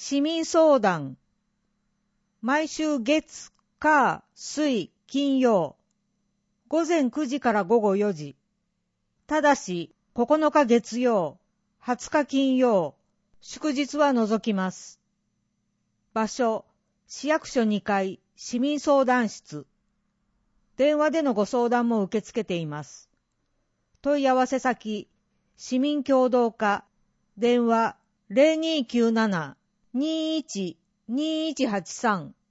市民相談。毎週月、火、水、金曜。午前9時から午後4時。ただし、9日月曜、20日金曜、祝日は除きます。場所、市役所2階、市民相談室。電話でのご相談も受け付けています。問い合わせ先、市民協働課、電話 0297-21-2183